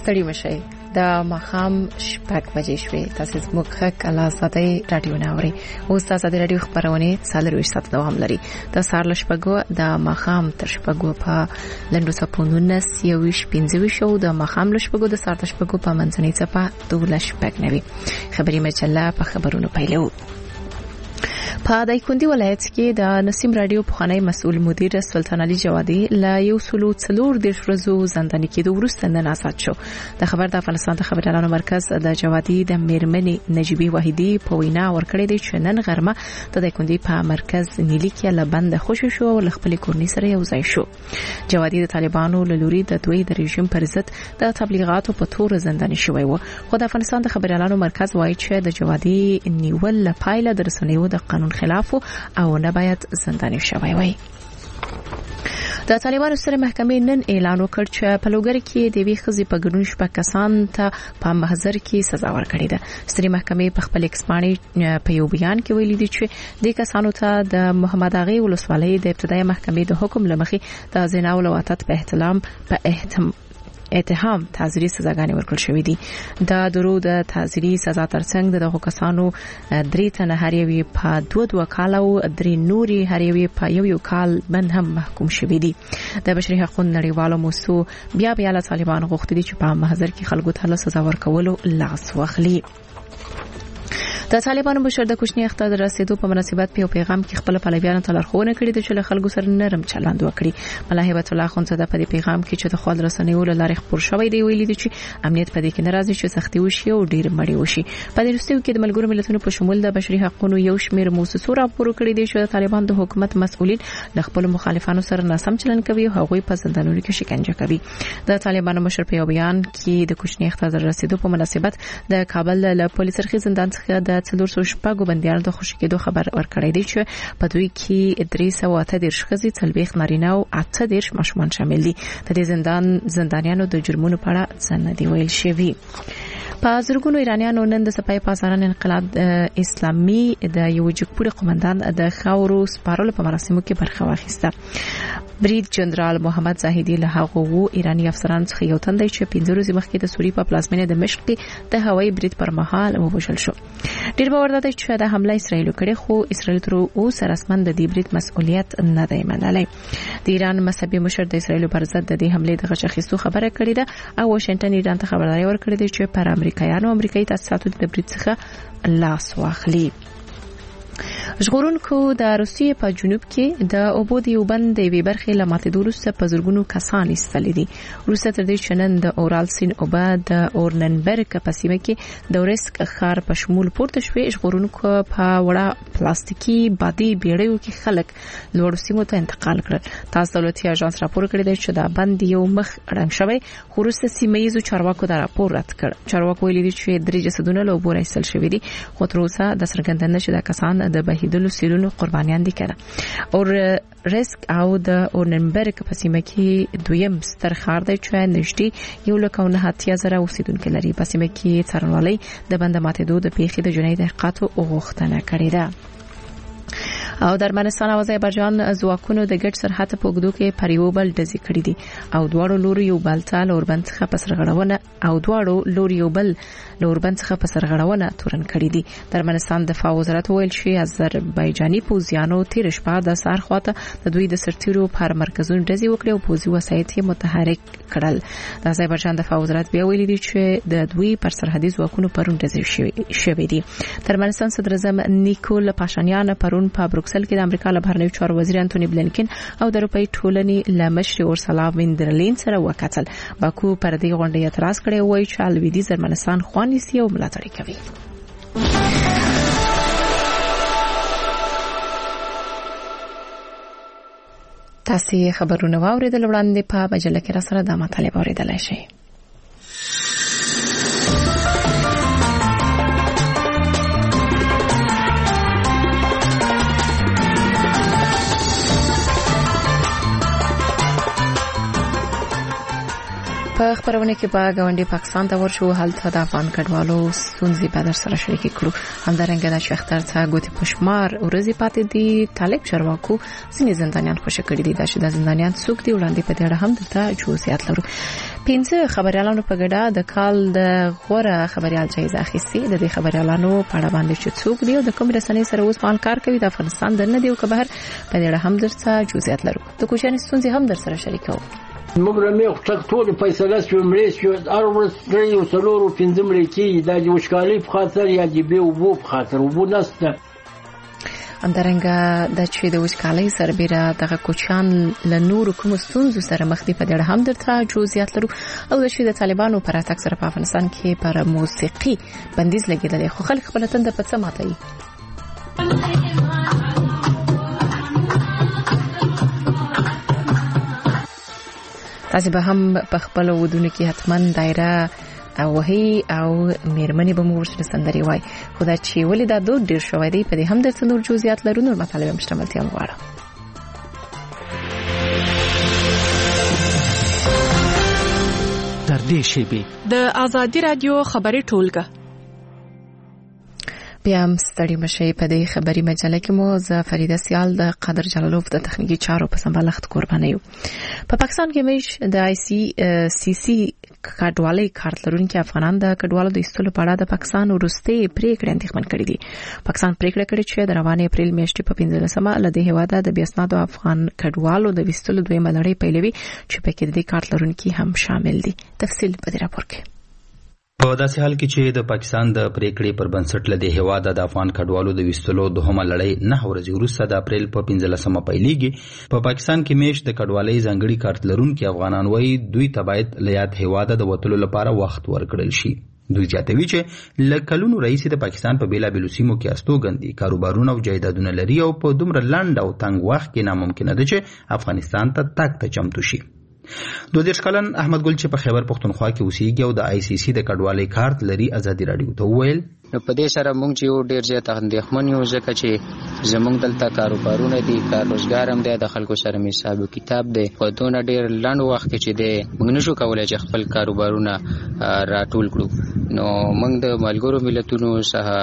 ستړي مشئ د ماخام شپږ بجې شوې. تاسو زموږ حق الازادي رادیو ناوري اوس تاسو د رادیو خبرونه څلور وشت دوام لري. د سار لشپګو د ماخام تر شپګو په لندو سپونونه سیويش 15 شو د ماخام لشپګو د سار شپګو په منځنۍ چپه دولش شپګ نوي خبري مجله په خبرونو پیلو. په دایکندي ولایت کې د نسیم رادیو پخوانی مسؤل مدیر سلطان علي جوادي لا یو سلو څلور د شرزو زنداني کې د ورسته نن آزاد شو. د خبر د افغانستان د خبريالانو مرکز د جوادي د میرمنې نجيبي واحدي په وینا ورکړې دي چې نن غرمه د دایکندي په مرکز نیلی کې لبند خوشو شو او خپل کورنۍ سره یو ځای شو. جوادي د طالبانو لوري د دوی د رژیم پر ضد د تبلیغاتو په تور زنداني شوی و. خو د افغانستان د خبريالانو مرکز وایي چې د جوادي نیول لپاره د رسنیو د قانون خلاف او نه باید زنداني شوی وي. د طالبانو سره محکمې نن اعلان وکړ چې په لوګر کې د وی خزي په ګډون شپه کسان ته په محضر کې سزا ورکړې ده. ستري محکمې په خپل اکسپاني په یو بیان کې ویلي دي چې د کسانو ته د محمد اغي ولسوالۍ د ابتدایي محکمې د حکم لمخې د زنا او لواطت په اتهام تعزیري سزاګانې ورکړل شوې دي. د درو د تعزیري سزا ترڅنګ دغه کسانو درې تنه هر یو په 2 کال او درې نوري هر یو په یو کال باندې هم محکوم شوې دي. د بشري حقوقو نړیوالو موسسو بیا له طالبانو غوښتي چې په محضر کې خلکو ته سزا ورکولو لاس واخلي. د طالبانو مشر د کوچنی اختر رسیدو په مناسبت په پیغام کې خپل پلویانو ته لارښوونه کړې ده چې له خلکو سره نرم چلند وکړي. ملا هیبت الله خونزاده په پیغام کې چې د خپل رسنیو لارې خبر شوی دی ویلي دي چې امنیت په دې کې ناراضي چې سختي وشي او ډیر مړی وشي. په دې وروستیو کې د ملګرو ملتونو په شمول د بشري حقوقو یو شمېر موسسو راپور کړی دی چې طالبان د حکومت مسؤلین له خپل مخالفانو سره ناسم چلند کوي او هغوی په زندانونو کې شکنجه کوي. د طالبانو مشر په بیان کې د کوچنی اختر رسیدو په مناسبت د کابل له پولیس سرخي زندان څخه د 400 بنديانو د خوشی کېدو خبر ورکړی دی چې په دوی کې 338 ښځې 40 نارینه او 18 ماشومان شامل دي. د دې زندانیانو د جرمونو په اړه څه نه دی ویل شوی. په زرګونو ایرانیانو نن د سپای پاساران انقلاب اسلامي د یو جګپوړي قومندان د خاورو سپارلو په مراسمو کې برخه واخیسته. برید جنرال محمد زاهدی له هغه ایرانی افسرانو څخه یو تن دی چې 15 ورځې مخکې د سوریې په پلازمینه دمشق کې د هوایي برید پر مهال ووژل شو. ډیر باور ده چې د حمله اسرائیل کړي خو اسرائیل تر اوسه رسماً د دې برید مسؤلیت نه دی منلی. د ایران مذهبي مشر د اسرائیل پر ضد د دې حمله د غشخیستو خبره کړې ده او واشنگټن ایران ته خبرداري ورکړې ده چې پر امریکایي تاسیساتو د برید څخه لاس واخلي. ژغورونکو د روسیې په جنوب کې د اوبو د یو بند د وی برخې لماتېدو وروسته په زرګونو کسان ایستل دي. روسیه تر دې چې نن د اورال سین اوبه د اورننبرګ په سیمه کې د ورسک ښار په شمول پورته شوې. ژغورونکو په وړه پلاستیکي بادي بیړیو کې خلک لوړ سیمو ته انتقال کړل. تاسو دولتي اژانس راپور کړی دی چې دا بند یو مخ رنګ شوی خو روسیه سیمایي چارواکو دا راپور رد کړ. چارواکو ویلي دي چې درې جسدونه له اوبو راایستل شوي دي خو تر اوسه د څرګندونه چې د کسان د بهیدلو سیلونو قربانیان دي کړه. او ریسک او د اورننبرګ په سیمه کې دویم ستر ښار دی چې نږدې 1.9 اوسیدونکو لري. په سیمه کې څارنوالي د بند ماتېدو د پیښې د جنایي تحقیقاتو غوښتنه کړې ده. او د ارمنستان او آذربایجان ځواکونو د ګډ سرحد په اوږدو کې پر یو بل ډزې کړې دي او دواړو لوري یو بل ته لوربند څخه په سرغړونه تورن کړې دي. د ارمنستان دفاع وزارت ویل چې آذربایجاني پوځیانو تیر شپه د سار خواته د دوی د سرتیرو پر مرکزونو ډزې وکړې او پوځي وسایط یې متحرک کړل. د آذربایجان دفاع وزارت بیا ویلي دي چې د دوی پر سرحدي ځواکونو پرون ډزې شوې دي. د ارمنستان صدر اعظم نیکول پاشانیان پرون په بروکسل کې د امریکا له بهرنیو چارو وزیر انټونی بلینکن او د اروپאי ټولنې له مشر اورسلا وین در لین سره وکتل. باکو پر دې غونډې اعتراض کړی وای چې لویدیځ ارمنستان خوانیسي او ملاتړ کوي. تاسو خبرونه واوریدل وړاندې په مجله کې را سره د مطالعه اوریدلای شئ. په خبرونه کې په غونډې پاکستان ته ورشو هلته د افغان کډوالو ستونزې په در سره شریک کړو. همدارنګه د شختر څخه ګوتې پښمار ورځي پاتې دي. طالب چارواکو ځینې زندانیان خوشی کړي دي چې د زندانیان څوک دی وړاندې په دې اړه هم دلته جزئیات لرو. 15 خبريالانو په ګډه د کال د غوره خبريال جایزه اخیستې. د دې خبريالانو په اړه باندې چې څوک دی او د کوم رسنۍ سره اوس فعال کار کوي د افغانستان درنه دی او که بهر په دې اړه هم درته جزئیات لرو. د کوچنۍ ستونزې هم در سره شریکو. مبرمه خټک ټول فیصله شو مړې شو ارور درې او څلور او پنځه مړې کې د وشکالي په خاطر یا د به وبو په خاطر وبو نسته. همدارنګه د چې د وشکالۍ سربېره دغه کوچان له نورو کوم ستونزو سره مخ دي په دې اړه هم درته جزئیات لرو. او د چې د طالبانو پر اتاک سره په افغانستان کې پر موسیقي بندیز لګیدل خو خلک خپل تند په څه ماتي. تاسو به هم په خپل ودونه کې حتمن دایره او هي او میرمنې به مو ورسره سندري وای. خدای چې ولې دا دود ډیر شوی دی په دې هم درته نور جزئیات لرو. نور مطالب مشتملتیا غواړم. تر دې شی د آزادی رادیو خبري ټولګه بیا هم ستړي مشي په دې خبري مجله کې مو ز فریده سیال د قادر جلالوف د تخنیکی چارو په سمبالښت قرباني یو. په پاکستان کې مېش د آی سی سی کډوالۍ کارت لرونکي افغانان د کډوالو د ایستلو په اړه د پاکستان وروستي پریکړه اندېښمن کړې دي. پاکستان پریکړه کړې چې د روانې اپریل میاشتې په 15مه له دې هواده د بیاسنادو افغان کډوالو د ویستلو دویمه لړۍ پیلوي چې په کې د کارت لرونکي هم شامل دي. تفصیل په دې راپور کې. په داسې حال کې چې د پاکستان د پریکړې پر بنسټ لدې هواده د افغان کډوالو د ویستلو دوهمه لړۍ 9 ورځې وروسته د اپریل په 15مه پیلېږي. په پاکستان کې میش د کډوالۍ ځانګړي کارت لرونکي افغانان وایي دوی ته باید له یاد هواده د وتلو لپاره وخت ورکړل شي. دوی زیاتوي چې له کلونو راهیسې د پاکستان په بیلابېلو سیمو کې استوګن دي، کاروبارونه او جایدادونه لري او په دومره لنډ او تنګ وخت کې ناممکنه ده چې افغانستان ته تګ ته چمتو شي. 22 کلن احمد ګل چې په خیبر پښتونخوا کې اوسېږي او د آی سی سی د کډوالۍ کارت لري ازادي رادیو ته وویل په دې سره موږ چې یو ډیر زیات اندېښمن یو ځکه چې زموږ دلته کاروبارونه دي، کار روزګار هم دی، د خلکو سره مې حساب کتاب دی. په دونه ډیر لنډ وخت کې چې دی موږ نشو کولای چې خپل کاروبارونه راټول کړو. نو موږ د ملګرو ملتونو څخه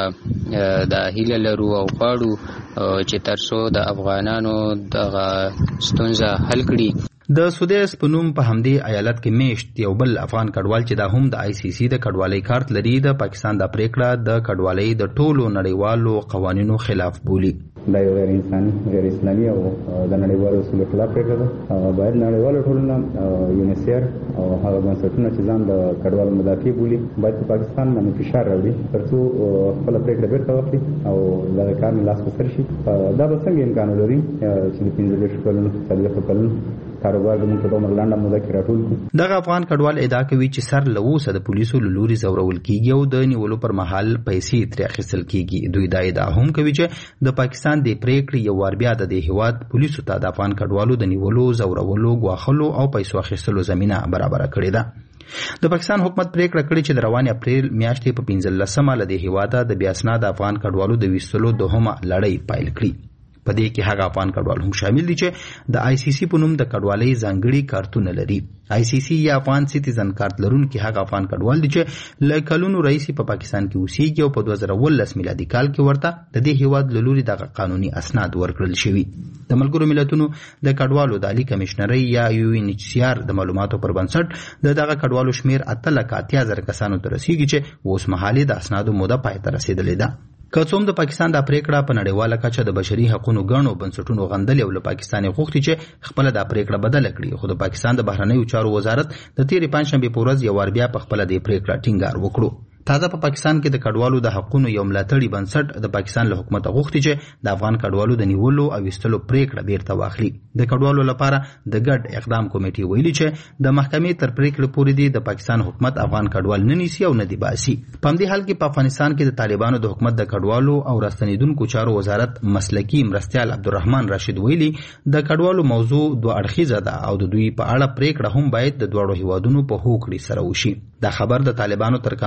د هیله لرو او غواړو چې ترڅو د افغانانو دغه ستونزه حل کړي. د سودیس په نوم په همدې ایالت کې میشت یو بل افغان کډوال چې دا هم د آی سی سی د کډوالۍ کارت لري د پاکستان د پریکړه د کډوالۍ د ټولو نړیوالو قوانینو خلاف بولي. دا یو غیر انساني، غیر اسلامي او د نړیوالو اصولو خلاف پریکړه ده. باید نړیوالو ټولنه یونیسیر او هغه بنسټونه چې ځان د کډوالو مدافع بولي باید په پاکستان باندې فشار راوړي ترڅو خپل پریکړه بیرته واخلي او دا کار لاس په سر شي. دا به څنګه امکان لري چې د 15 کلونو 40 کلونو کاروبار د موږ په دومره لنډه موده کې راټول کړو. دغه افغان کډوال ادعا کوي چې سر له اوسه د پولیسو له لوري ځورول کیږي او د نیولو پر مهال پیسې ترې اخیستل کیږي. دوی دا ادعا هم کوي چې د پاکستان د پریکړې یو وار بیا د هیواد پولیسو ته د افغان کډوالو د نیولو، ځورولو، غواخلو او پیسو اخیستلو زمينه برابر کړې ده. د پاکستان حکومت پریکړه کړې چې د روانې اپریل میاشتې په 15مه له دې هیواده د بیاسنا د افغان کډوالو د ویستلو دوهمه لړۍ پیل کړي. په دې کې هغه افغان کډوال هم شامل دي چې د آی سی سی په نوم د کډوالۍ ځانګړي کارتونه لري. آی سی سی یا افغان سټیزن کارت لرونکي هغه افغان کډوال دي چې له کلونو راهیسې په پاکستان کې اوسېږي او په 2019 میلادي کال کې ورته د دې هیواد له لوري دغه قانوني اسناد ورکړل شوي. د ملګرو ملتونو د کډوالو د عالی کمشنرۍ یا یو ان ایچ سی آر د معلوماتو پر بنسټ دغه کډوالو شمیر 8,80,000 کسانو ته رسیږي چې اوس مهالي د اسنادو موده پای ته رسیدلې ده. که څوم د پاکستان د پریکړه په نړیواله کچه د بشري حقوقو غنو بنسټونو غندل او له پاکستان غوښتي چې خپل د پریکړه بدل کړي، خو د پاکستان د بهرنیو چارو وزارت د تیرې پنځشنبه په ورځ یو ور بیا په خپل د پریکړه ټینګار وکړو. تازه په پاکستان کې د کډوالو د حقوقو یو ملاتړي بنسټ د پاکستان له حکومت غوښتي چې د افغان کډوالو د نیولو او ویستلو پریکړه بیرته واخلي. د کډوالو لپاره د ګډ اقدام کمیټې ویلي چې د محکمې تر پریکړې پورې دی د پاکستان حکومت افغان کډوال نه نیسي او نه دی باسي. په همدې حال کې په افغانستان کې د طالبانو د حکومت د کډوالو او راستنیدونکو چارو وزارت مسلکی مرستیال عبدالرحمن راشد ویلي د کډوالو موضوع دوه اړخیزه ده او د دوی په اړه پریکړه هم باید د دوه هیوادونو په هوکړې سره وشي. دا خبر د طالبانو تر کنټرول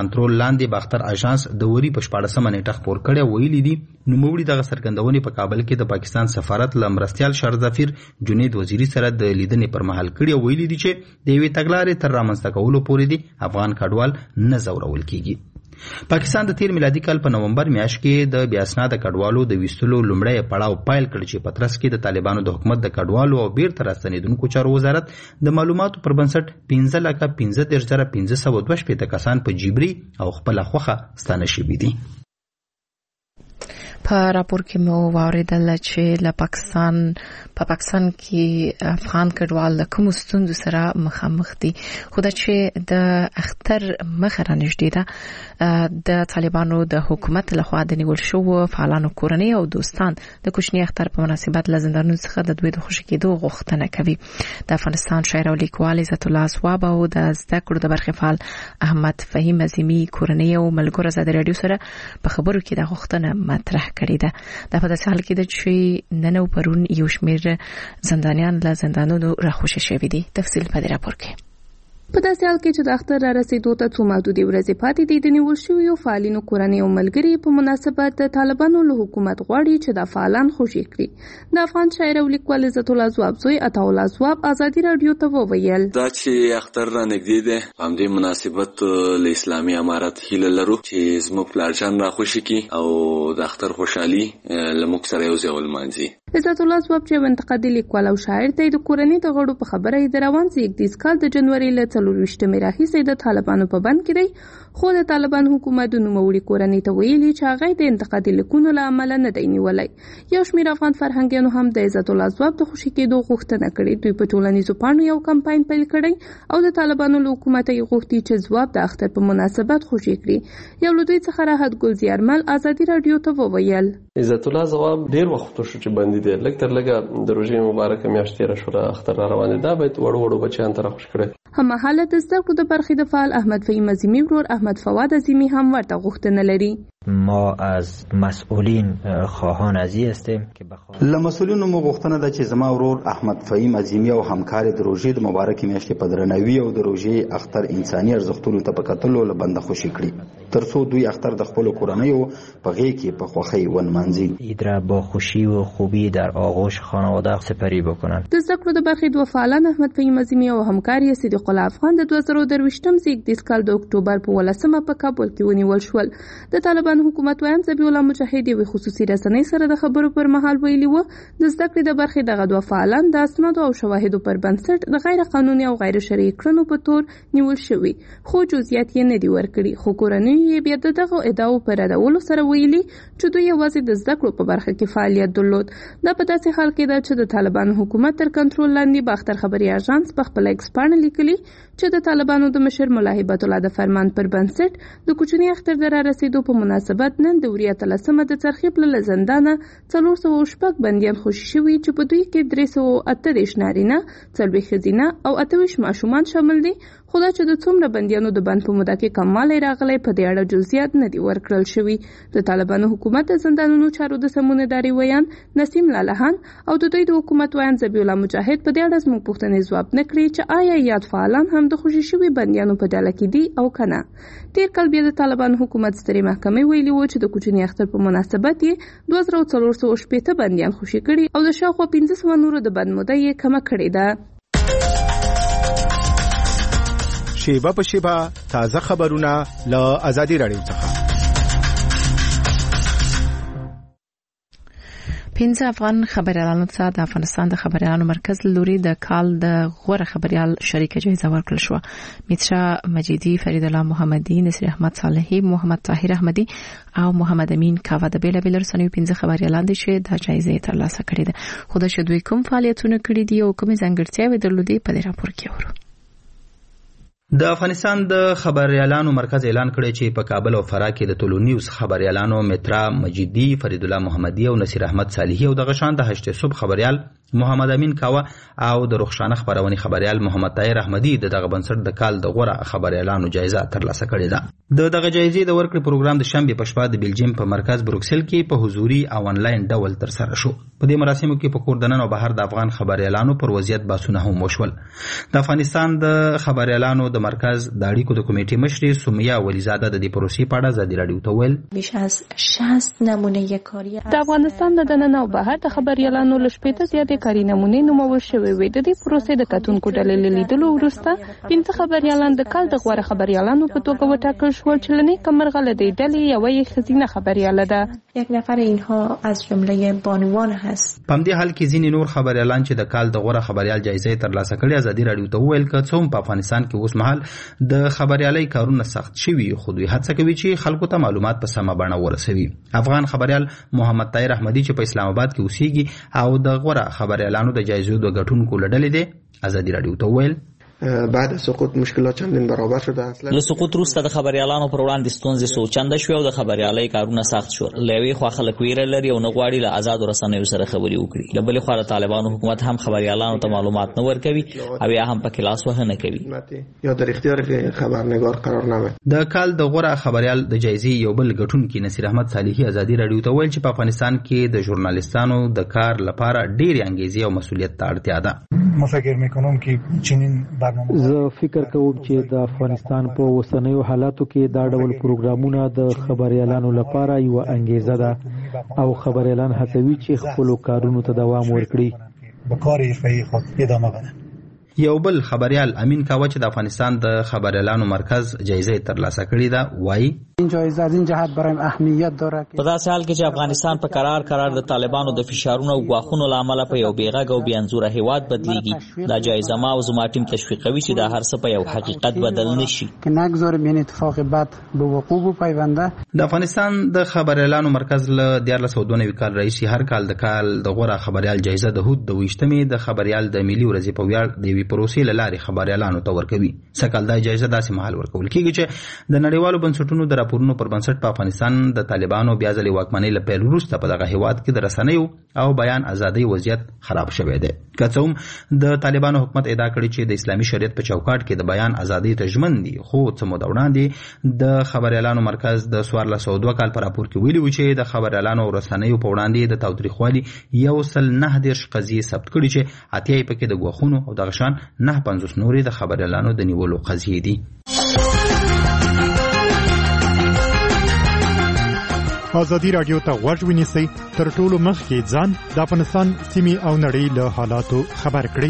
وړاندې باختر اژانس د وری په 14 نیټه خبر کړی ویلي دي نوموړي دغه سرګندونې په کابل کې د پاکستان سفارت له مرستیال شهرزفیر جنید وزیری سره د لیدنې پر مهال کړی ویلي دي چې د یوې تګلارې تر رامنځته کولو پورې دي افغان کډوال نه ځورول کیږي. پاکستان د تیر میلادي کال په نومبر میاشت کې د بیا اسناده کډوالو د ویستلو لومړی پړاو پیل کړ چې په ترڅ کې د طالبانو د حکومت د کډوالو او بیرته راستنېدونکو چارو وزارت د معلوماتو پر بنسټ 15,15,512 کسان په جبري او خپل خوخه ستانه شوي دي. په راپور کې مو واوریدل چې له پاکستان کې افغان کډوال د کوم ستونزو سره مخامخ دي خو دا چې د اختر مخه رانږدې ده د طالبانو د حکومت لخوا د نیول شو فعالانو کورنۍ او دوستان د کوچني اختر په مناسبت له زندانونو څخه د دوی د خوشي کېدو غوښتنه کوي. د افغانستان شاعر او لیکوال عزت الله اسواب او د زده کړو د برخې فعال احمد فهیم عظیمی کورنۍ او ملګرو زده رادیو سره په خبرو کې د غوښتنه مطرح کړې ده. دا په داسې حال کې ده چې نن او پرون یو شمېر زندانیان له زندانونو راخوشي شوي دي. تفصیل په دې راپور کې. په داسې حال کې چې د اختر را رسیدو ته څو محدودې ورځې پاتې دي د نیول شویو فعالینو کورنۍ او ملګري په مناسبت د طالبانو له حکومت غواړي چې د فعالان خوشي کړي. د افغان شاعر او لیکوال عزت الله اسواب زوی عطاالله اسواب ازادي رادیو ته وویل دا چې اختر را نږدې دی په همدې مناسبت له اسلامي امارت هیله لرو چې زموږ پلارجان را خوشي کړي او د اختر خوشحالي له موږ سره یو ځای ولمانځي. عزت الله اسواب چې انتقادي لیکوال او شاعر دی د کورنۍ د غړو په خبره یې د روان 21 کال د جنوري له 24 راهیسې د طالبانو په بند کې دی خو د طالبان حکومت د نوموړي کورنۍ ته ویلي چې هغه د انتقادي لیکونو له امله نه دی نیولی. یو شمېر افغان فرهنګیانو هم د عزت الله اسواب د خوشي کېدو غوښتنه کړې. دوی په ټولنیزو پاڼو یو کمپاین پیل کړی او د طالبانو له حکومت یې غوښتي چې ځواب د اختر په مناسبت خوشي کړي. یو له دوی څخه راحت ګل زیارمل ازادي رادیو ته وویل عزت الله اسواب ډیر وخت شو چې بندي دی لږ تر لږه د روژې مبارکه میاشت تېره شوه اختر را روان دی دا باید وړو بچیان ته راخوش کړي. هممهاله د زده کړو د برخې د فعال احمد فهیم عظیمی ورور احمد فواد عظیمی هم ورته غوښتنه لري. ما از مسئولین خواهان ازی هستیم که له مسئولینو مو غوښتنه ده چې زما ورور احمد فهیم عظیمی او همکار د روژې د مبارکې میاشتې په درناوي او د روژې اختر انساني ارزښتونو ته په کتلو له بنده خوشي کړي ترڅو دوی اختر د خپلو کورنیو په غېږ کې په خوښۍ ونمانځي. عید را با خوشی و خوبی در آغوش خانواده سپری بکنند. د زده کړو د برخې دوه فعالان احمد فهیم عظیمی او همکار یې صدیق الله افغان د 2023 کال د اکتوبر په 18 په کابل کې ونیول شول. د طالبان حکومت وایم ذبیح الله مجاهد یو خصوصي رسنۍ سره د خبرو پر مهال ویلي و د زده کړې د برخې دغه دوه فعالان د اسنادو او شواهدو پر بنسټ د غیر قانوني او غیر شرعي کړنو په تور نیول شوي خو جزئیات یې نه دي ورکړي. خو کورنۍ یې بیا دغه ادعاو پر ردولو سره ویلي چې دوی یوازې د زده کړو په برخه کې فعالیت درلود. دا په داسې حال کې ده چې د طالبانو حکومت تر کنټرول لاندې باختر خبري اژانس په خپل ایکس پاڼه لیکلي چې د طالبانو د مشر ملا هیبت الله د فرمان پر بنسټ د کوچني اختر د را رسیدو په مناسبت نن د وریه تلسمه د څرخې پله زندانه 406 بندیان خوشي شوي چې په دوی کې 338 نارینه 40 ښځینه او 28 ماشومان شامل دي. خو دا چې د څومره بندیانو د بند په موده کې کموالی راغلی په دې اړه جزئیات نه دي ورکړل شوي. د طالبانو حکومت د زندانونو چارو د سمونهداري ویان نسیم لالهان او د دوی د حکومت ویان ذبیح الله مجاهد په دې اړه زموږ پوښتنې ځواب نه کړي چې آیا یاد فعالان هم د خوشي شوي بندیانو په ډله کې دي او که نه. تېر کال بیا د طالبانو حکومت سترې محکمې ویلي و چې د کوچني اختر په مناسبت یې 2460 بندیان خوشي کړي او د شاوخوا 1500 نورو د بند موده یې کمه کړې ده. شیبه په شیبه تازه خبرونه له ازادي رادیو څخه. 15 افغان خبريالانو ته د افغانستان د خبريالانو مرکز لوري د کال د غوره خبريال شریکه جایزه ورکړل شو. میترا مجیدی، فرید الله محمدی، نصیر احمد صالحی، محمد طاهر احمدی او محمد امین کاوه د بیلابیل رسنیو 15 خبريالان دي چې د جایزه ترلاسه کړې ده. خو د شدوی کوم فعالیتونه کړې دي او کومې ځانګړتیاوې درلودې په دې راپور کې ورو. د افغانستان د خبريالانو مرکز اعلان کړی چې په کابل او فراه کې د ټولو نیوز خبريالانو میترا مجیدی، فرید الله محمدی او نصیر احمد صالحی او د غشان د 8 صبح خبريال محمد امین کاوه او د رخصانه خبرونه خبريال محمد طاهر احمدي دغه بنسټ د کال د غوړه خبريالانو جایزه ترلاسه کړې ده. دغه جایزې د ورکړې پروګرام د شنبه په شپه د بلجیم په مرکز بروکسل کې په حضوري او انلاین ډول تر سره شو. په دې مراسمو کې په کور دننه او بهر د افغان خبريالانو پر وضعیت بحثونه هم وشول. د افغانستان د خبريالانو د مرکز د اړیکو د کمیټې مشر سومیا ولیزاده د دې پروسې په اړه ازادي رادیو ته ویل بیش از 60 نمونه کاری د افغانستان د دننه او بهر د خبريالانو لشپېته زیاتې کاری نمونه نومول شوې وي. د دې پروسې د کتونکو ډلې لیدلو وروسته 15 خبريالان د کال د غوړه خبريالانو په توګه وټاکل شول چې لنی کمرغه لدی ډلې یوې خزینه خبرياله ده. یک نفر اینها از جمله بانوان هست. په دې حال کې ځینې نور خبريالان چې د کال د غوړه خبريال جایزه ترلاسه کړې ازادي رادیو ته ویل چې څوم په افغانستان کې اوس مهال د خبريالۍ کارونه سخت شوي خو دوی هڅه کوي چې خلکو ته معلومات په سمه بڼه ورسوي. افغان خبريال محمد طاهر احمدي چې په اسلام آباد کې اوسېږي او د غوړه خبريالانو د جایزو د غټونکو لړلې دي ازادي رادیو ته ویل بعد از سقوط مشکلات چندین برابر شده. اصلا له سقوط وروسته د خبريالانو پر وړاندې ستونزې څو چنده شوې او د خبريالۍ کارونه سخت شول. لوي خو خلک ویره لري او نه غواړي له آزاد رسنیو سره خبري وکړي. له بلې خوا د طالبانو حکومت هم خبريالانو ته معلومات نه ورکوي او یا هم پکې لاس وهنه کوي یا در اختیار خبرنگار قرار نه وي. د کال د غوړه خبريال د جایزې یو بل غټونکي نصیر احمد صالحي ازادي رادیو ته ویل چې په افغانستان کې د ژورنالیستانو د کار لپاره ډېر انګیزې او مسؤلیت ته اړتیا ده. فکر میکنم که چنین برنامه فکر کوم چې د افغانستان په اوسنیو حالاتو کې دا ډول پروګرامونه د خبريالانو لپاره یو انګیزه ده او خبريالان هڅوي چې خپل کارونو ته دوام ورکړي به کار حرفه‌ای خود ادامه بدن. یو بل خبريال امین کاوه چې د افغانستان د خبريالانو مرکز جایزه ترلاسه کړې ده وایي این جایزه از این جهت برایم اهمیت داره په داسې حال کې چې افغانستان په قرار د طالبانو د فشارونو او غواخونو لامل په یو بیغږ او بیانزوره هیواد بدلیږي. دا جایزه ما او زما ټیم تشویقوي چې دا هر څه په یو حقیقت بدل نشي که نگذاریم این اتفاق بد به وقوع بپیونده. د افغانستان د خبريالانو مرکز له 1492 کال راهیسې هر کال د کال د غوړه خبريال جایزه د هود د 28مې د خبريال د ملي ورځې په ویاړ د وی پروسې لاري خبريالانو ته ورکوي. سکهال دا جایزه داسې مهال ورکول کیږي چې د نړیوالو بنسټونو د راپورونو پر بنسټ په افغانستان د طالبانو بیا ځلې واکمنۍ له پیل وروسته په دغه هیواد کې د رسنیو او بیان ازادۍ وضعیت خراب شوی دی. که څه هم د طالبانو حکومت ادعا کړې چې د اسلامي شریعت په چوکاټ کې د بیان ازادۍ ته ژمن دي خو څه موده وړاندې د خبريالانو مرکز د 1402 کال په راپور کې ویلي و چې د خبريالانو او رسنیو په وړاندې د تاوتریخوالي 119 قضیې ثبت کړي چې 80 پکې د غوښونو او د غشان 950 نورې د خبريالانو د نیولو قضیې دي. ازادي رادیو ته غوږ ونیسئ تر ټولو مخکې ځان د افغانستان سیمې او نړۍ له حالاتو خبر کړئ.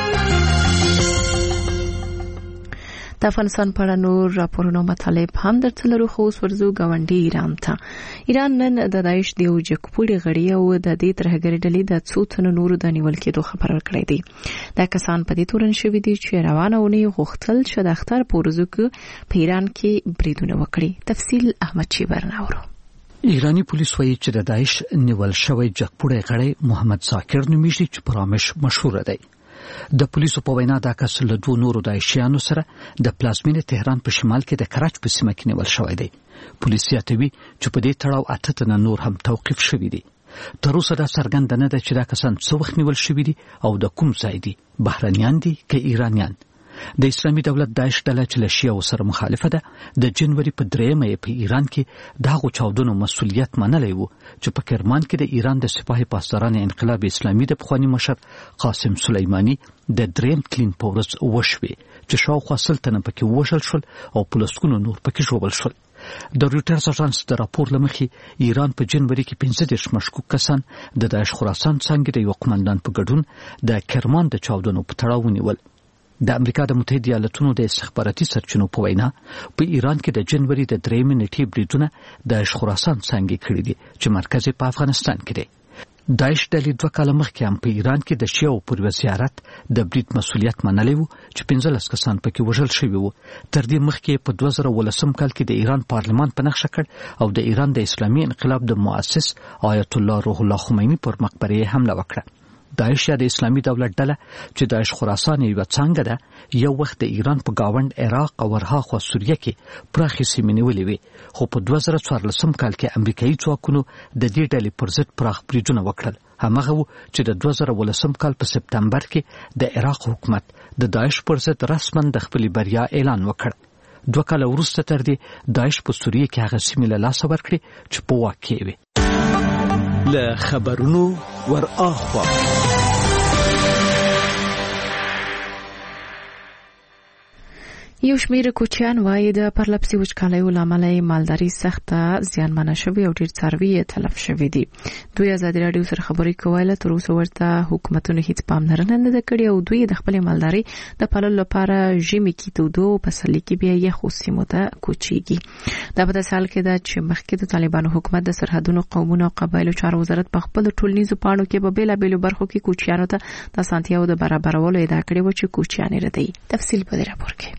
د افغانستان په اړه نور راپورونه مطالب هم درته لرو خو اوس ورځو ګاونډي ایران ته. ایران نن د داعش د یو جګپوړي غړي او د دې ترهګرۍ ډلې د څو تنو نورو د نیول کېدو خبر ورکړی دی. دا کسان په دې تورن شوي دي چې روانه اونۍ غوښتل چې د اختر په ورځو کې په ایران کې بریدونه وکړي. تفصیل احمد شیبر ناورو. ایرانی پولیس وایي چې د داعش نیول شوی جګپوړی غړی محمد ذاکر نومیږي چې په رامش مشهور دی. د پولیسو په وینا دا کس له دوه نورو داعشیانو سره د پلازمینې تهران په شمال کې د کراچ په سیمه کې نیول شوی دی. پولیس یادوي چې په دې تړاو 8 تنه نور هم توقیف شوي دي. تر اوسه دا څرګنده نه ده چې دا کسان څه وخت نیول شوي دي او د کوم ځای دي، بهرنیان دي که ایرانیان. د اسلامي دولت داعش ډله چې له شیعو سره مخالفه ده د جنوري په 3 په ایران کې د هغو چاودنو مسؤلیت منلی و چې په کرمان کې د ایران د سپاه پاسداران انقلاب اسلامي د پخواني مشر قاسم سلیمانی د 3 تلین په ورځ وشوې چې شاوخوا 100 تنه پکې ووژل شول او په لسګونو نور پکې ژوبل شول. د رویټرز اژانس د راپور له مخې ایران په جنوري کې 15 مشکوک کسان د داعش خراسان څنګه د یو قومندان په ګډون د کرمان د چاودنو په تړاو ونیول. د امریکا د متحده ایالاتونو د استخباراتي سرچینو په وینا په ایران کې د جنوري د 3 نیټې بریدونه د خراسان څنګه کړی دي چې مرکز په افغانستان کې دی. داعش ډلې 2 کال مخکې هم په ایران کې د شیعو پر زیارت د برید مسؤلیت منلی و چې 15 کسان پکې وژل شوي وو. تر دې مخکې په 2018 کال کې د ایران پارلمان په نقشه کړ او د ایران د اسلامي انقلاب د مؤسس آیت الله روح الله خمینی پر مقبره حمله وکړه. داعش یا د اسلامي دولت ډله چې داعش خراسان یو څنګه ده یو وخت د ایران په گاوند عراق او ورهاخوا سوریه کې پراخې سیمې نیولې وې خو په 2014 کال کې امریکایي ځواکونو د دې ډلې پر ضد پراخ بریدونه وکړل همغه چې د 2018 کال په سپتمبر کې د عراق حکومت د داعش پر ضد رسما د خپل بریا اعلان وکړ. 2 کال وروسته تر دې داعش په سوریه کې هغه سیمې له لاسه ورکړې چې په واک کې وي. له خبرونو ور اخوا یو شمېر کوچیان وایي د پرلپسې وچکالیو له امله مالداري سخته زیانمنه شوې او ډېر څاروي تلف شوي دي. دوی ازادي راډیو سره خبرې کوله. تر اوسه ورته حکومتونو هیڅ پاملرنه نه ده کړې او دوی د خپلې مالداري د پاللو لپاره ژمي کې تودو پسرلي کې بیا یخو سیمو ته کوچېږي. دا په داسې حال کې ده چې مخکې د طالبانو حکومت د سرحدونو قومونو او قبایلو چارو وزارت په خپلو ټولنیزو پاڼو کې په بېلابېلو برخو کې کوچیانو ته د اسانتیاوو د برابرولو ادعا کړې وه چې کوچیان یې ردوي. تفصیل په دې راپور کې.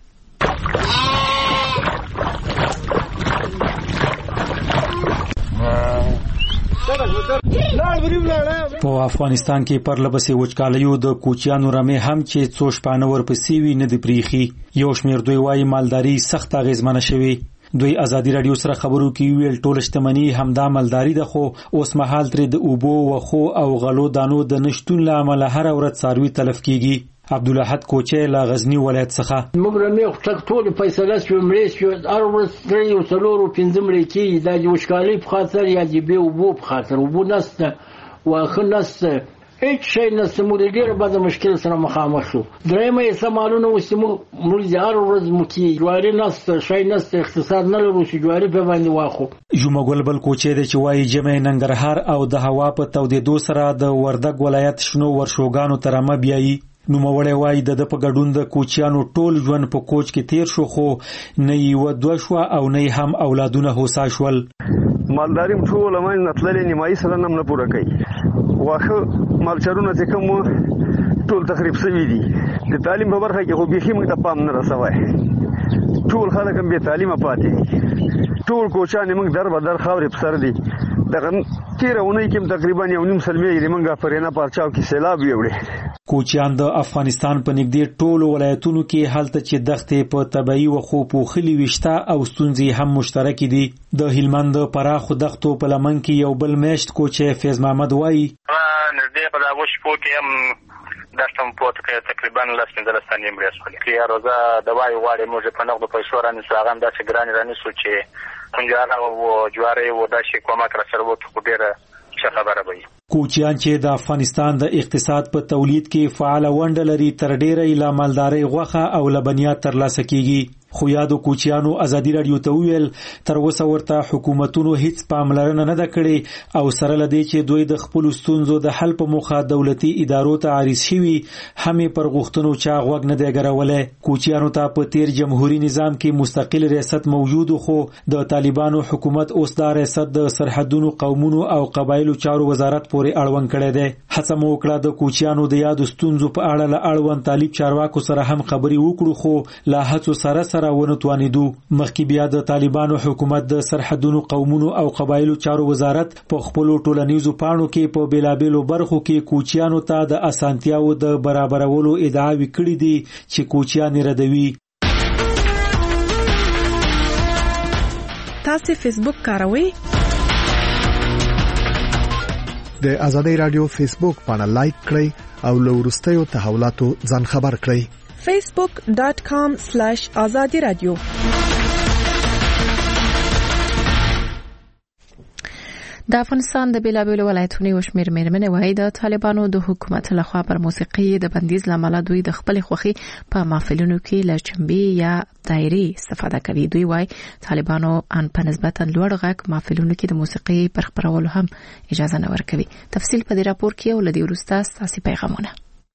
په افغانستان کې پرلپسې وچکالیو د کوچیانو رمې هم چې څو شپانه ورپسې وي نه دي پریخي. یو شمېر دوی وایي مالداري سخت اغېزمنه شوې. دوی ازادي راډیو سره خبرو کې ویل ټول شتمني همدا مالداري ده، خو اوس مهال ترې د اوبو وخو او غلو دانو د نشټون له امله هر ورځ څاروي تلف کیږي. عبدالاحد کوچی له غزنی ولایت څخه موږ رمې خټک ټول فیصله شو مړې شو هر ورځ درې او څلور او پنځه مړې کېږي. دا د وچکالۍ په خاطر یا د بې اوبو په خاطر اوبه نشته واښه نشته هیڅ شی نشته. موږ ډېره بده مشکل سره مخامخ شو. درېیمه یې سمالونه اوس موږ هر ورځ مو کېږي جواري نشته شی نشته اقتصاد نه لرو چې جواري په باندې واخو. ژومګل بل کوچی دی چې وایي ژمی ننګرهار او د هوا په تودېدو سره د وردګ ولایت شنو ورشوګانو تر رمه بیایي. نوموړی وایي د په ګډون د کوچیانو ټول ژوند په کوچ کې تیر شو، خو نه یې دوه شوه او نه هم اولادونه هوسا شول. مالداري ټول من نتللې نیمایي سره نم نه پوره کوي. واخه مالچرونه چې کوم ټول تخریب شوي دي. د تعلیم په برخه کې خو بیخي موږ ته پام نه رسوي. ټول خلک هم بې تعلیمه پاتې دي. ټول کوچیان موږ در به در خاورې په سر دي. دغه تیره اونۍ کې تقریبا 1.5 سلمې موږ په رینا پارچاو کې سیلاب ویوړې. کوچیان د افغانستان په نږدې ټولو ولایتونو کې هلته چې دښتې په طبیعي وخو پوښلي وشته او ستونزې هم مشترکې دي. د هلمند د پراخو دښتو په لمن کې یو بل میشت کوچی فیض محمد وایي نږدې په دغو شپو کې هم دښته مو پورته کړې تقریبا 10-15 ثانیې مړې شولې. که یې روزه دوایي غواړې موږ په نغدو پیسو رانیسو هغه هم داسې ګرانې رانیسو چې کنجاره او جوارې و داسې کومک راسره وکړو خو ډېره ښه خبره به وي. کوچیان چې د افغانستان د اقتصاد په تولید کې فعاله ونډه لري تر ډیره له مالدارۍ غوښه او لبنیات ترلاسه کیږي. خو یادو کوچیانو ازادي راډیو ته ویل تر اوسه ورته حکومتونو هیڅ پاملرنه نه ده کړې او سره لدې چې دوی د خپل ستونزو د حل په موخه دولتي ادارو ته عریض شوي هم پر غوښتنو چا غوږ نه دی ګرولای. کوچیانو ته په تیر جمهوریت نظام کې مستقل ریاست موجود خو د طالبانو حکومت اوس دا ریاست د سرحدونو قومونو او قبایلو چارو وزارت پورې اړوند کړی دی. هڅه مو وکړه د کوچیانو د یادو ستونزو په اړه له اړوند طالب چارواکو سره هم خبرې وکړو خو لا هڅو سره ونه توانیدو. مخکې بیا د طالبانو حکومت د سرحدونو قومونو او قبایلو چارو وزارت په خپلو ټولنیزو پاڼو کې په بیلابېلو برخو کې کوچیانو ته د اسانتیاوو د برابرولو ادعاوې کړې دي چې کوچیان ردوي. تاسو فیسبوک کاروئ؟ د ازادي رادیو فیسبوک باندې لایک کړئ او له وروستیو تحولاتو ځان خبر کړئ. facebook.com/azadi radio. د افغانستان د بیلابېلو ولایتونو یو شمېر مېرمنې وایي د طالبانو د حکومت لخوا پر موسیقي د بندیز له امله دوی د خپلې خوښې په محفلونو کې له چمبې یا دایرې استفاده کوي. دوی وایي طالبانو ان په نسبتا لوړ غږ محفلونو کې د موسیقي پر خپرولو هم اجازه نه ورکوي. تفصیل په دې راپور کې او لدی وروسته ستاسو پیغامونه.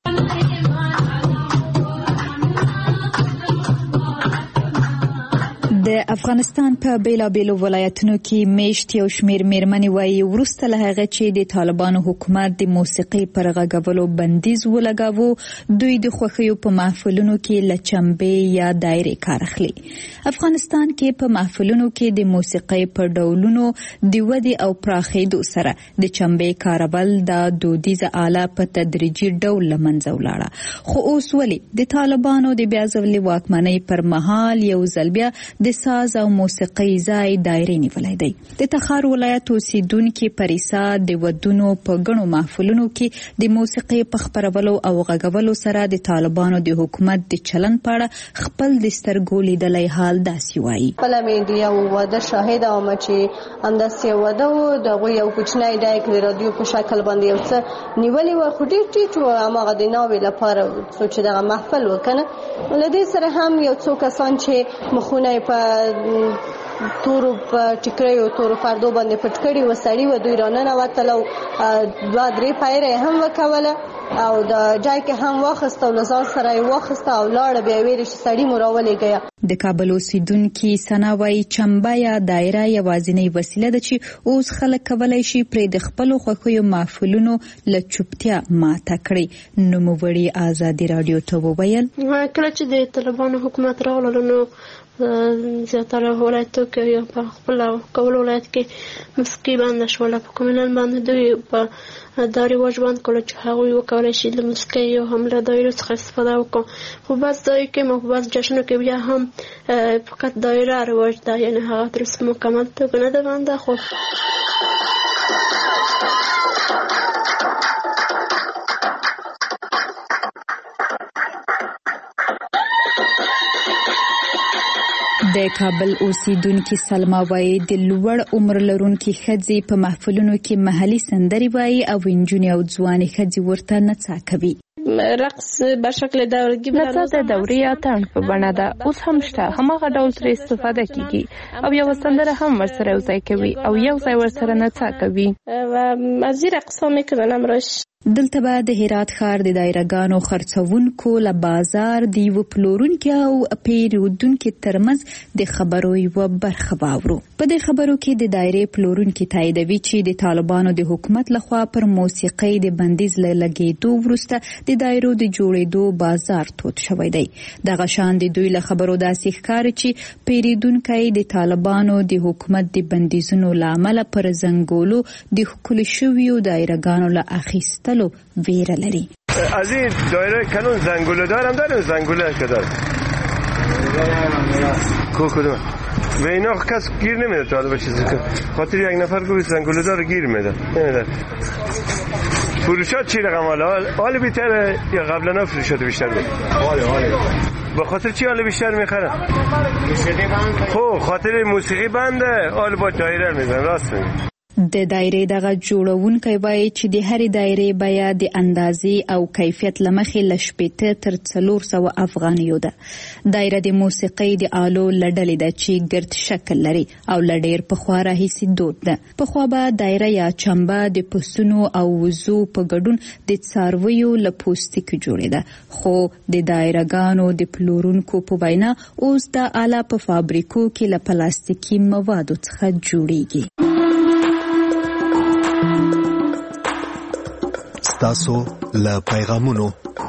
د افغانستان په بیلابېلو ولایتونو کې میشت یو شمېر مېرمنې وایي وروسته له هغه چې د طالبانو حکومت د موسیقي پر غږولو بندیز ولګاوه دوی د خوښیو په محفلونو کې له چمبې یا دایرې کار اخلي. افغانستان کې په محفلونو کې د موسیقي پر ډولونو د ودې او پراخېدو سره د چمبې کارول د دودیزه آله په تدریجي ډول له منځه ولاړه. خو اوس ولې د طالبانو د بیا ځلې واکمنۍ پر مهال یو ځل بیا د ساز او موسیقي ځای دایره نیولای دی. د تخار ولایت اوسیدونکو پریسا د ودونو په غنو محفلونو کې د موسیقي په خبرولو او غږولو سره د طالبانو د حکومت د چلن پاړه خپل د سترګو لیدلای حال داسې وایي. خپل مې د یو واده شاهد او چې انداسې واده و د یو کوچنی ډایک د رادیو په شکل باندې یو څه نیولې و خو ډېر ټیټ و هغه د ناوې لپاره چې دغه محفل وکنه. له دې سره هم یو څو کسان چې مخونه په تورو په ټیکریو تورو پردو باندې پټ کړي و سړي و دوی راننه وتل او 2-3 پایره هم وکوله او د جای کې هم واخسته او لزار سره یې واخسته او لاړه بیا ویل چې سړي مو راولېږه. د کابل اوسیدونکو سناوي چمبا یا دایره یوازینی وسیله ده چې اوس خلک کولای شي پرې د خپل خوښیو محفلونو له چوپتیا ماته کړي. نوموړي ازادي رادیو ته وویل کله چې د طالبانو حکومت راغله نو زیاتره ولایتو کې یا په خپل کابل ولایت کې مسکی باندې شول په کومنال باندې دوی په داري واجبان کول چې هغه وکولای شي د مسکی او هم له دایره څخه استفاده وکړي. خو بس دای کې مخبز جشن کې بیا هم فقط دایره رواج ده یعنی هغه تر څو مکمل ته نه ده باندې خو د کابل اوسیدونکو سلما وایي د لوړ عمر لرونکو ښځې په محفلونو کې محلي سندري وایي او انجونې او ځوانې ښځې ورته نڅا کوي. رقص به شکل دورگی نڅا د دورې اتڼ په بڼه ده اوس هم شته هماغه ډول تر استفاده کیږي او یو سندره هم ورسره یوځای کوي او یو ځای ورسره نڅا کوي و از رقصا میکنن امروز. دلته به د هرات ښار د دایرګانو خرڅونکو له بازار د یو پلورونکو او پیرودونکو ترمنځ د خبرو یو برخه باورو. په دې خبرو کې د دایره پلورونکو تاییدوي چې د طالبانو د حکومت لخوا پر موسیقي د بندیز لګیدو وروسته د دایرو د جوړېدو بازار توت شوی دی. دغه شان د دوی له خبرو داسې ښکاري چې پیرودونکو د طالبانو د حکومت د بندیزونو لامل پر زنګولو د خپل شویو دایرګانو له اخیستلو ویره لري. از این دایره کنون زنگوله دارم زنگوله که دارم کدوم به اینا کس گیر نمیده تا حالا به چیزی که خاطر یک نفر گوید زنگوله دار گیر میده نمیده. فروشات چی رقم حالا بیتره یا قبلا فروشات بیشتر بود به خاطر چی حالا بیشتر میخره خب خاطر موسیقی بنده حالا با دایره میزن راست میگه. د دایره دغه جوړونکي وایي چې د هرې دایره بیا د اندازې او کیفیت لمخې لشپېته تر 400 افغانیو ده. دایره د موسیقي د آلو لړلې ده چې ګرد شکل لري او لډیر په خوا راهیسي دود ده. په خوا به دایره یا چمبه د پسونو او وزو په ګډون د څارویو له پوستکي جوړې ده خو د دایرګانو د پلورونکو په وینا اوس د آله په فابریکو کې له پلاستیکي موادو څخه جوړیږي. تاسو له پیغامونو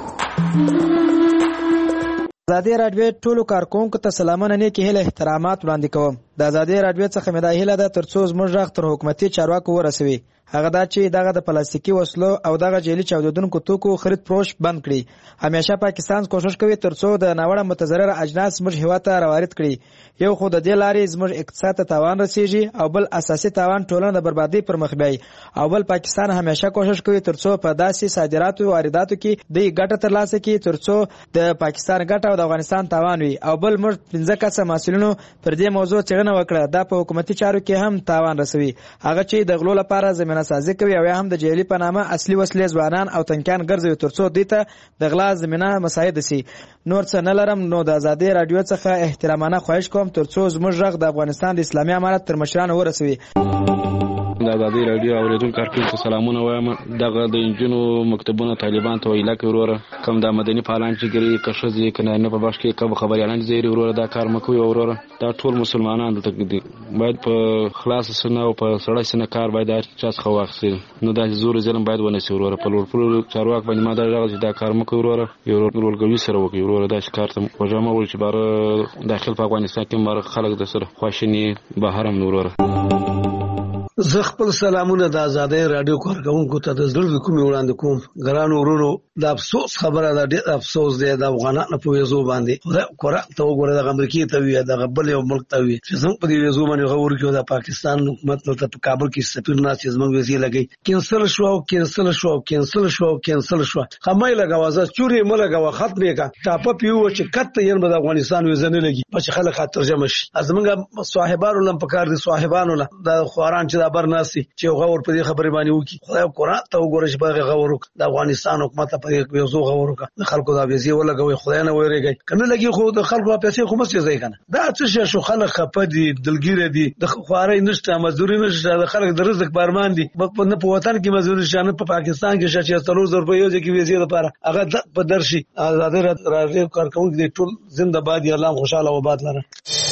آزادي رادیو ټولو کارکونکو ته سلامونه نیکی هیله احترامات وړاندې کوم. د آزادي رادیو څخه مې دا هیله ده ترڅو زموږ غږ تر حکومتي چارواکو ورسوي هغه دا چې دغه د پلاستیکي وسلو او دغه جعلي چاودیدونکو توکو خرید فروش بند کړي. همیشه پاکستان کوشش کوي ترڅو د ناوړه متضرر اجناس زموږ هیواد ته راوارد کړي. یو خو د دې لارې زموږ اقتصاد ته تاوان رسیږي او بل اساسي تاوان ټولنه د بربادي پر مخ بیاي او بل پاکستان همیشه کوشش کوي ترڅو په داسې صادراتو او وارداتو کې د ګټه ترلاسه کړي ترڅو د پاکستان ګټه او د افغانستان تاوان وي او بل موږ 15 کسه مسؤلینو پر دې موضوع څېړنه وکړه دا په حکومتي چارو کې هم تاوان رسوي هغه چې د غلو لپاره زمينه سازي کوي او هم د جیلی په نامه اصلي وسلې ځوانان او تنکان ګرځوي ترڅو دوی ته د غلا زمينه مساعد شي. نور څه نه لرم نو د آزادي رادیو څخه احترامانه خواهش کوم ترڅو زموږ غږ د افغانستان د اسلامي امارت تر مشرانو ورسوي. د آزادي رادیو اوریدونکو کارکونکو سلامونه وایم. دغه د انجونو مکتبونو طالبان ته ویلا کوي وروره کوم د مدني فعالان چې ګری کښځي کنه نه په باش کې کوم خبريالان زیری وروره دا کار مکوي وروره دا ټول مسلمانان دلته دي باید په خلاص سنه او په سړی سنه کار باید چا څخه واخسي نو دا زور ظلم باید ونسي وروره په لور چارواک باندې ما دا کار مکوي وروره یو ورګوي سره وکي وروره دا کار ته وجامه ول چې بار داخل په افغانستان کې مر خلک د سره خواشني بهرم وروره. زه خپل سلامونه د آزادۍ رادیو کارکونکو ته د زړه کومې وړاندې کوم. ګرانو ورونو، د افسوس خبره ده، ډېر افسوس دی د افغانانو په ویزو باندې. قرآن ته وګوره، د امریکې ته وي، د بل یو ملک ته وي چې زموږ په دې ویزو باندې غور کوي. د پاکستان حکومت ته په کابل کې سفیر ناست چې زموږ ویزې لګي کینسل شو او کینسل شو او کینسل شو او کینسل شو. خمای لګاوه زه چورې مله لګاوه ختمه کا ټاپه پیو چې کته یې د افغانستان ویزه نه لګي چې خلک ترجمه شي. زموږ صاحبانو لم پکار دي، صاحبانو له د خواران چې د برناسي چې غور په دې خبرې باندې وکي. خدای قرآن ته وګوره چې باغ غور وک د افغانستان حکومت په دې ویزو غور وک د خلکو د ویزې ولګوي. خدای نه ویریږي کنه لګي خو د خلکو په پیسې خو مست ځای کنه. دا څه شو خلک خپه دي، دلګیره دي، د خوارې نشته، مزدوري نشته، د خلک د رزق بارمان دي. نه په وطن کې مزدوري شانه په پاکستان کې شې 3000 روپۍ یو ځکه ویزې لپاره هغه په درشي. آزادۍ رادیو کارکونکو دې ټول زنده باد، الله خوشاله و باد لره.